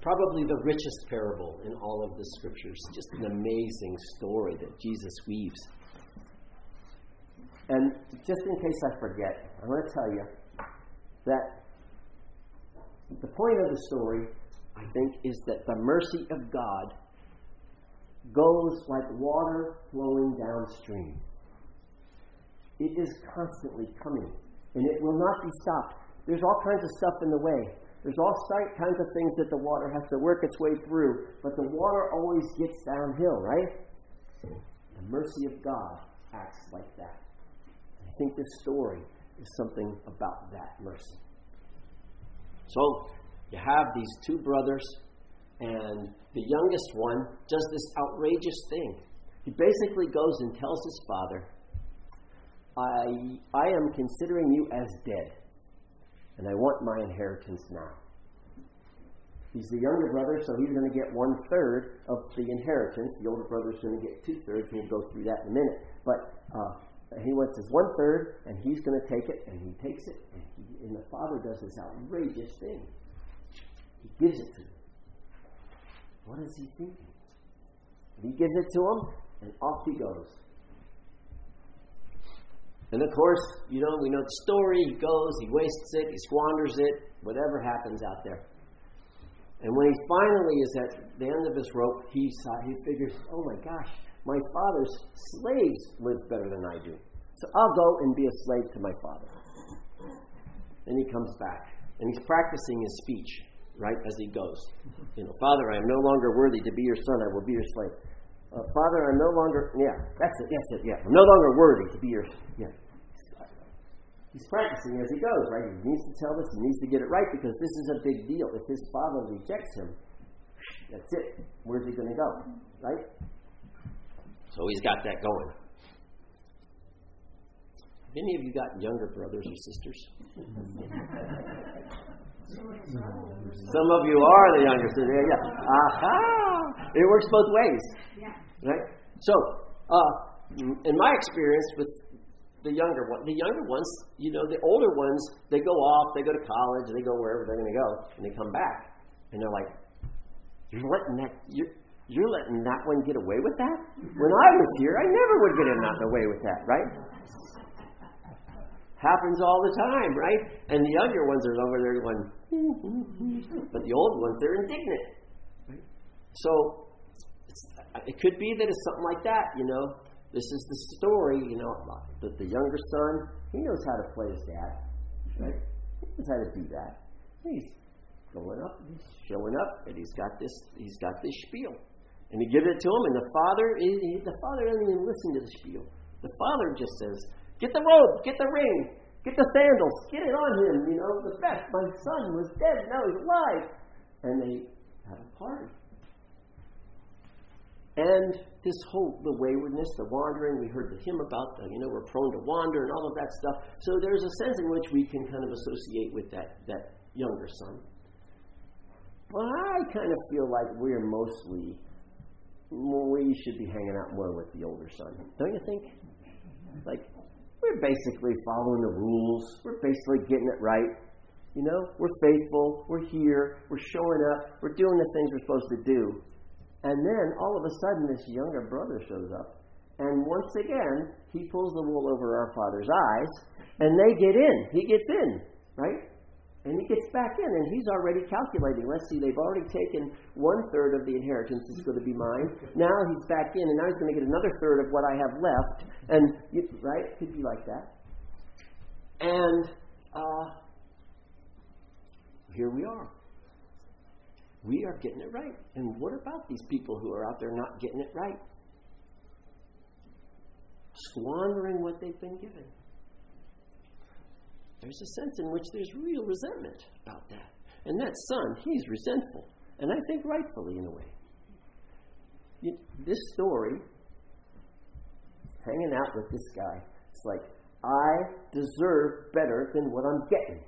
probably the richest parable in all of the Scriptures. Just an amazing story that Jesus weaves. And just in case I forget, I want to tell you that the point of the story, I think, is that the mercy of God goes like water flowing downstream. It is constantly coming, and it will not be stopped. There's all kinds of stuff in the way. There's all kinds of things that the water has to work its way through, but the water always gets downhill, right? The mercy of God acts like that. I think this story is something about that mercy. So, you have these two brothers, and the youngest one does this outrageous thing. He basically goes and tells his father, I am considering you as dead, and I want my inheritance now. He's the younger brother, so he's going to get 1/3 of the inheritance. The older brother's going to get 2/3, and we'll go through that in a minute. But he wants his 1/3, and he's going to take it, and he takes it, and the father does this outrageous thing. He gives it to him. What is he thinking? He gives it to him, and off he goes. And of course, we know the story. He goes, he wastes it, he squanders it, whatever happens out there. And when he finally is at the end of his rope, he figures, oh my gosh, my father's slaves live better than I do. So I'll go and be a slave to my father. And he comes back, and he's practicing his speech, right, as he goes. Father, I am no longer worthy to be your son, I will be your slave. Father, I'm no longer, that's it, I'm no longer worthy to be your, He's practicing as he goes, right? He needs to tell this, he needs to get it right, because this is a big deal. If his father rejects him, that's it. Where's he going to go, right? So he's got that going. Have any of you got younger brothers or sisters? Some of you are the younger sisters. Yeah. Aha! It works both ways. Right? So, in my experience with the younger ones, the older ones, they go off, they go to college, they go wherever they're going to go, and they come back, and they're like, you're letting that one get away with that? When I was here, I never would get him away with that, right? Happens all the time, right? And the younger ones are over there going, but the old ones, they're indignant. Right? So, it could be that it's something like that, This is the story, that the younger son, he knows how to play his dad, right? He knows how to do that. He's going up, he's showing up, and he's got this spiel. And he gives it to him, and the father doesn't even listen to the spiel. The father just says, get the robe, get the ring, get the sandals, get it on him, the best. My son was dead, now he's alive. And they have a party. And the waywardness, the wandering, we heard the hymn about, we're prone to wander and all of that stuff. So there's a sense in which we can kind of associate with that younger son. But I kind of feel like we should be hanging out more with the older son. Don't you think? Like, we're basically following the rules. We're basically getting it right. We're faithful. We're here. We're showing up. We're doing the things we're supposed to do. And then, all of a sudden, this younger brother shows up. And once again, he pulls the wool over our father's eyes. And they get in. He gets in. Right? And he gets back in. And he's already calculating. Let's see, they've already taken 1/3 of the inheritance is going to be mine. Now he's back in. And now he's going to get another 1/3 of what I have left. And, right? It could be like that. And here we are. We are getting it right. And what about these people who are out there not getting it right? Squandering what they've been given. There's a sense in which there's real resentment about that. And that son, he's resentful. And I think rightfully in a way. This story, hanging out with this guy, it's like, I deserve better than what I'm getting.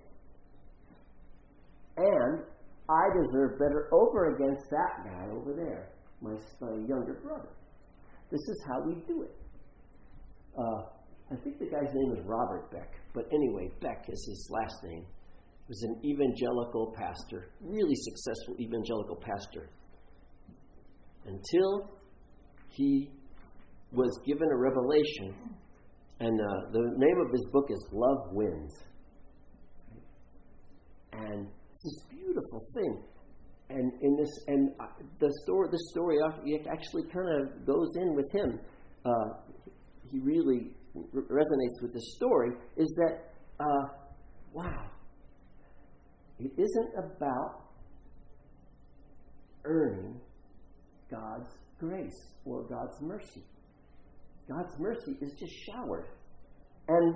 And I deserve better over against that guy over there, my younger brother. This is how we do it. I think the guy's name is Robert Beck. But anyway, Beck is his last name. was an evangelical pastor, really successful evangelical pastor, until he was given a revelation, and the name of his book is Love Wins. And this beautiful thing, and in this, and the story actually kind of goes in with him. He really resonates with this story. Is that wow? It isn't about earning God's grace or God's mercy. God's mercy is just showered, and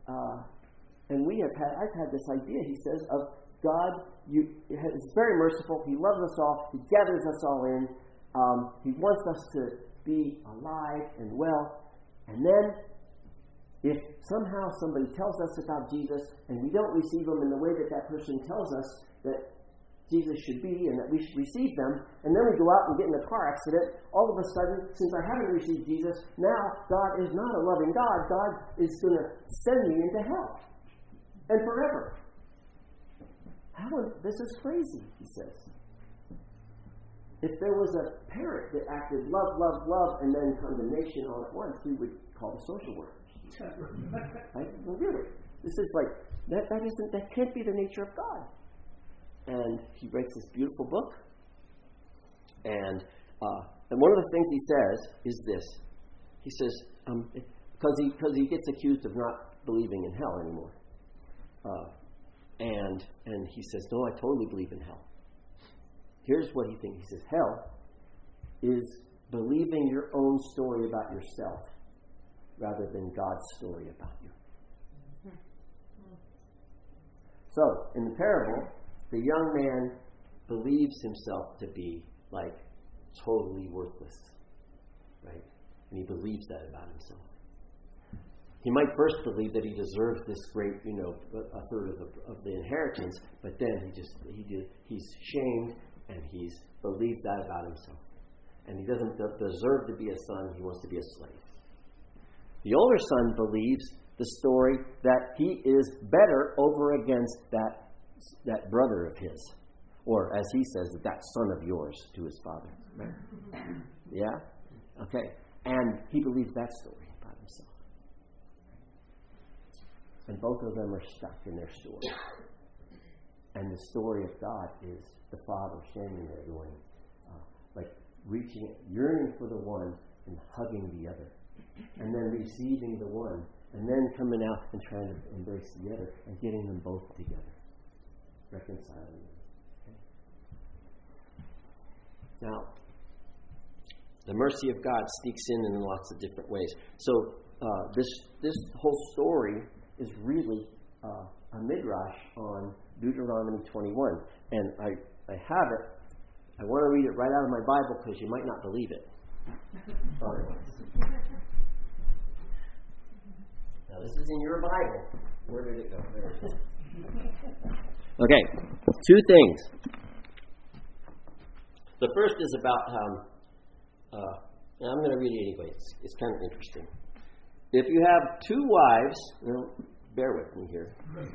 I've had this idea. He says of God, is very merciful. He loves us all. He gathers us all in. He wants us to be alive and well. And then, if somehow somebody tells us about Jesus and we don't receive him in the way that person tells us that Jesus should be and that we should receive them, and then we go out and get in a car accident, all of a sudden, since I haven't received Jesus, now God is not a loving God. God is going to send me into hell. And forever. This is crazy, he says. If there was a parent that acted love, love, love, and then condemnation all at once, we would call the social workers. Right? Well, really, this is like that can't be the nature of God. And he writes this beautiful book. And one of the things he says is this. He says because he gets accused of not believing in hell anymore. And he says, no, I totally believe in hell. Here's what he thinks. He says, hell is believing your own story about yourself rather than God's story about you. So, in the parable, the young man believes himself to be like totally worthless. Right? And he believes that about himself. He might first believe that he deserves this great, a third of the inheritance, but then he's shamed and he's believed that about himself. And he doesn't deserve to be a son, he wants to be a slave. The older son believes the story that he is better over against that brother of his. Or as he says, that son of yours to his father. Right? Yeah? Okay. And he believes that story about himself. And both of them are stuck in their story. And the story of God is the Father standing there going, yearning for the one and hugging the other. And then receiving the one. And then coming out and trying to embrace the other. And getting them both together. Reconciling them. Okay? Now, the mercy of God sneaks in lots of different ways. So, this whole story is really a midrash on Deuteronomy 21. And I have it. I want to read it right out of my Bible because you might not believe it. Now, this is in your Bible. Where did it go? There it is. Okay, two things. The first is about, and I'm going to read it anyway. It's kind of interesting. If you have two wives, bear with me here.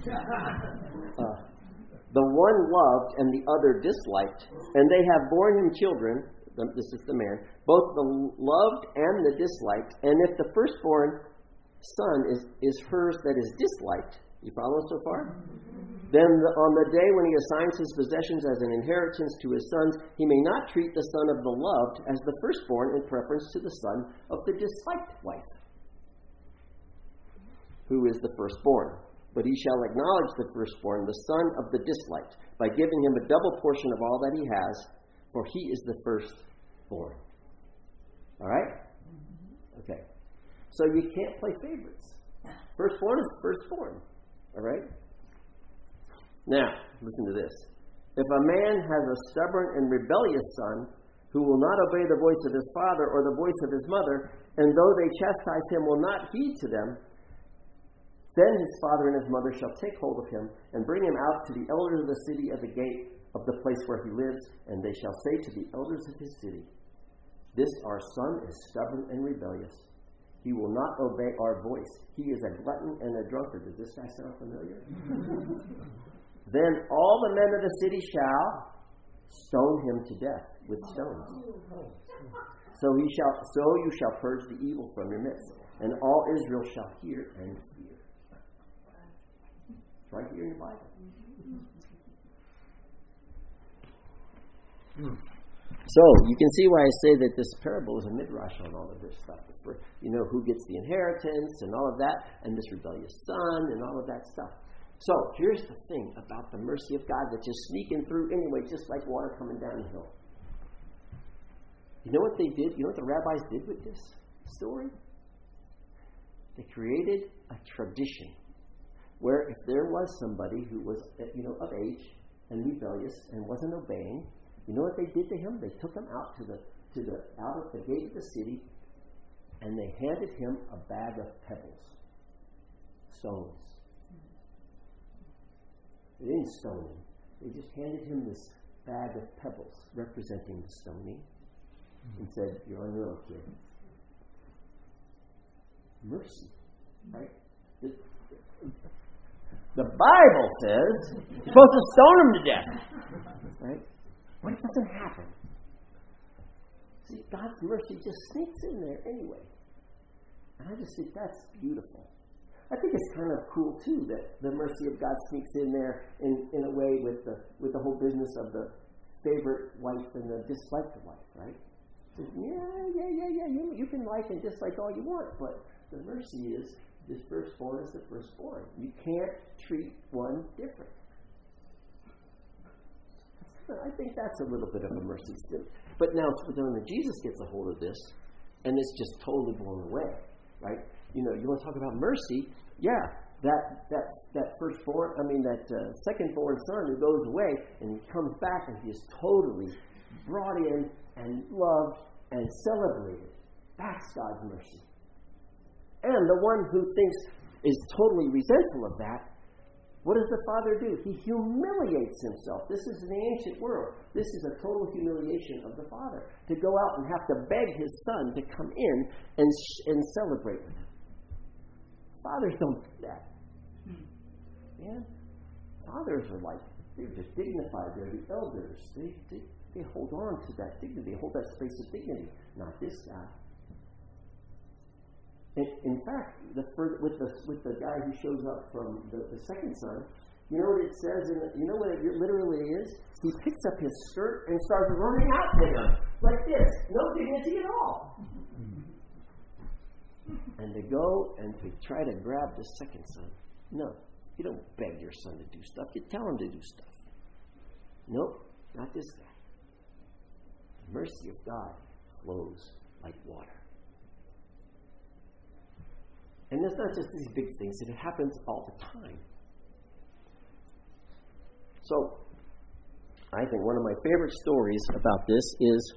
The one loved and the other disliked, and they have borne him children. This is the man. Both the loved and the disliked. And if the firstborn son is hers that is disliked, you follow so far? Then on the day when he assigns his possessions as an inheritance to his sons, he may not treat the son of the loved as the firstborn in preference to the son of the disliked wife, who is the firstborn. But he shall acknowledge the firstborn, the son of the disliked, by giving him a double portion of all that he has, for he is the firstborn. All right? Okay. So you can't play favorites. Firstborn is firstborn. All right? Now, listen to this. If a man has a stubborn and rebellious son who will not obey the voice of his father or the voice of his mother, and though they chastise him will not heed to them, then his father and his mother shall take hold of him and bring him out to the elders of the city at the gate of the place where he lives, and they shall say to the elders of his city, this our son is stubborn and rebellious. He will not obey our voice. He is a glutton and a drunkard. Does this guy sound familiar? Then all the men of the city shall stone him to death with stones. So you shall purge the evil from your midst, and all Israel shall hear and fear. It's right here in the Bible. So you can see why I say that this parable is a midrash on all of this stuff. You know, who gets the inheritance and all of that, and this rebellious son and all of that stuff. So here's the thing about the mercy of God that's just sneaking through anyway, just like water coming down the hill. You know what they did? You know what the rabbis did with this story? They created a tradition where if there was somebody who was, of age and rebellious and wasn't obeying, you know what they did to him? They took him out out of the gate of the city, and they handed him a bag of pebbles, stones. They didn't stone him. They just handed him this bag of pebbles representing the stoning and said, "You're on your own, kid." Mercy, right? The Bible says you're supposed to stone him to death, right? What if it doesn't happen? See, God's mercy just sneaks in there anyway. And I just think that's beautiful. I think it's kind of cool, too, that the mercy of God sneaks in there in a way with the whole business of the favorite wife and the disliked wife, right? So, you can like and dislike all you want, but the mercy is the firstborn is the firstborn. You can't treat one different. I think that's a little bit of a mercy still. But now, when Jesus gets a hold of this, and it's just totally blown away, right? You want to talk about mercy? Yeah, that firstborn, that secondborn son who goes away and he comes back and he is totally brought in and loved and celebrated. That's God's mercy. And the one who is totally resentful of that, what does the Father do? He humiliates himself. This is in the ancient world. This is a total humiliation of the Father, to go out and have to beg his Son to come in and celebrate with him. Fathers don't do that. Yeah? Fathers are they're just dignified. They're the elders. They hold on to that dignity. They hold that space of dignity. Not this guy. In fact, with the guy who shows up from the second son, you know what it says? You know what it literally is? He picks up his skirt and starts running out to him like this, no dignity at all. And they go and they try to grab the second son. No, you don't beg your son to do stuff. You tell him to do stuff. Nope, not this guy. The mercy of God flows like water. And it's not just these big things, it happens all the time. So, I think one of my favorite stories about this is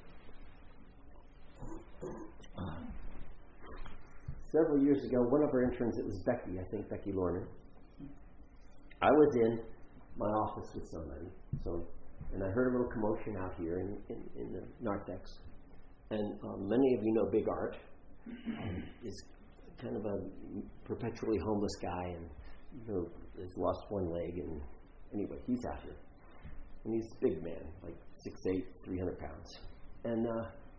several years ago, one of our interns, it was Becky, I think Becky Lorman. I was in my office with somebody, and I heard a little commotion out here in the narthex. And many of you know Big Art is kind of a perpetually homeless guy, and has lost one leg, and anyway, he's out here. And he's a big man, like 6'8", 300 pounds. And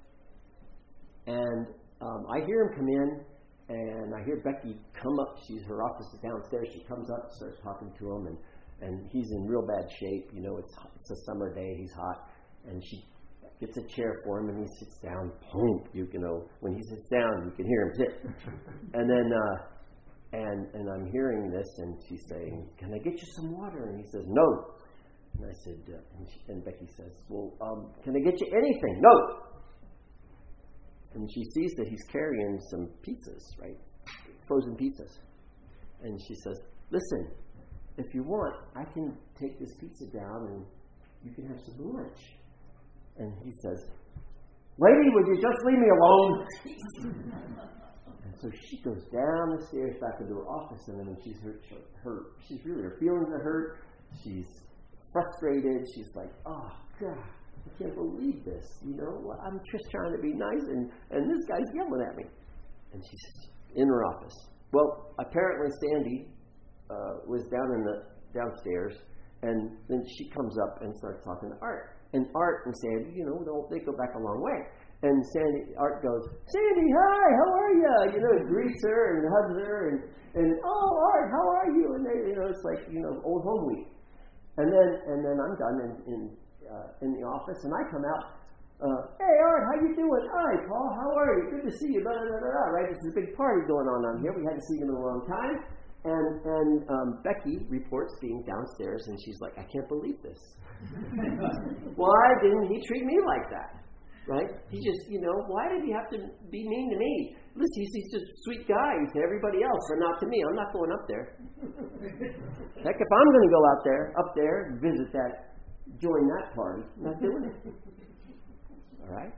I hear him come in, and I hear Becky come up. Her office is downstairs. She comes up, starts talking to him, and he's in real bad shape. It's a summer day. He's hot, and she gets a chair for him, and he sits down. Boom! When he sits down, you can hear him sit. And then, and I'm hearing this, and she's saying, "Can I get you some water?" And he says, "No." And I said, and Becky says, "Well, can I get you anything?" "No." And she sees that he's carrying some pizzas, right? Frozen pizzas. And she says, "Listen, if you want, I can take this pizza down, and you can have some lunch." And he says, "Lady, would you just leave me alone?" And so she goes down the stairs back into her office, and then she's she's really, her feelings are hurt. She's frustrated. She's like, "Oh, God, I can't believe this. I'm just trying to be nice, and this guy's yelling at me." And she's in her office. Well, apparently Sandy was downstairs, And then she comes up and starts talking to Art. And Art and Sandy, they go back a long way. And Art goes, Sandy, hi, how are you? Greets her and hugs her and oh, Art, how are you? And they, it's like, old home week. And then I'm done in the office, and I come out. Hey, Art, how you doing? Hi, Paul, how are you? Good to see you. Blah, blah, blah, blah, right? There's a big party going on here. We hadn't seen him in a long time. And Becky reports being downstairs, and she's like, I can't believe this. Why didn't he treat me like that? Right? He just, why did he have to be mean to me? Listen, he's just a sweet guy to everybody else, but not to me. I'm not going up there. Heck, if I'm going to go up there, visit join that party, I'm not doing it. All right?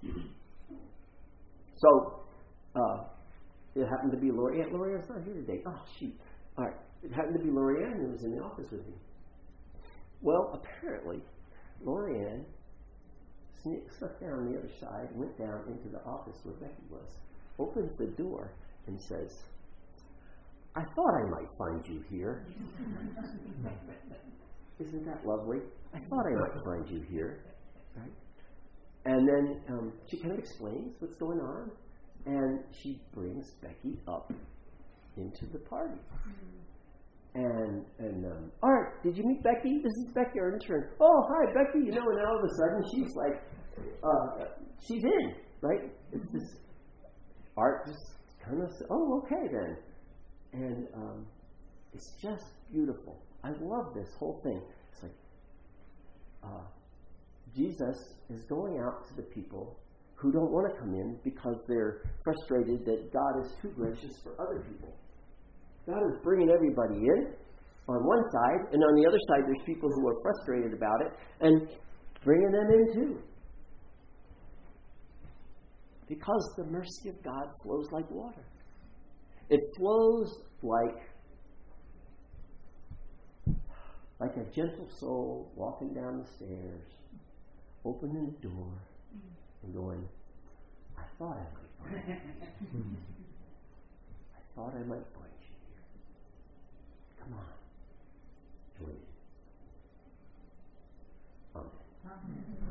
So, it happened to be Lorianne. Lorianne's not here today. Oh, shoot. All right. It happened to be Lorianne who was in the office with me. Well, apparently, Lorianne snuck down the other side, went down into the office where Becky was, opens the door, and says, I thought I might find you here. Isn't that lovely? I thought I might find you here. Right? And then she kind of explains what's going on, and she brings Becky up into the party. And Art, did you meet Becky? This is Becky, our intern. Oh, hi, Becky. And all of a sudden she's like, she's in, right? It's this Art just kind of says, oh, okay then. And it's just beautiful. I love this whole thing. It's like Jesus is going out to the people who don't want to come in because they're frustrated that God is too gracious for other people. God is bringing everybody in on one side, and on the other side there's people who are frustrated about it and bringing them in too. Because the mercy of God flows like water. It flows like a gentle soul walking down the stairs, opening the door, and going, I thought I might find you. I thought I might find you here. Come on. Join me. Amen.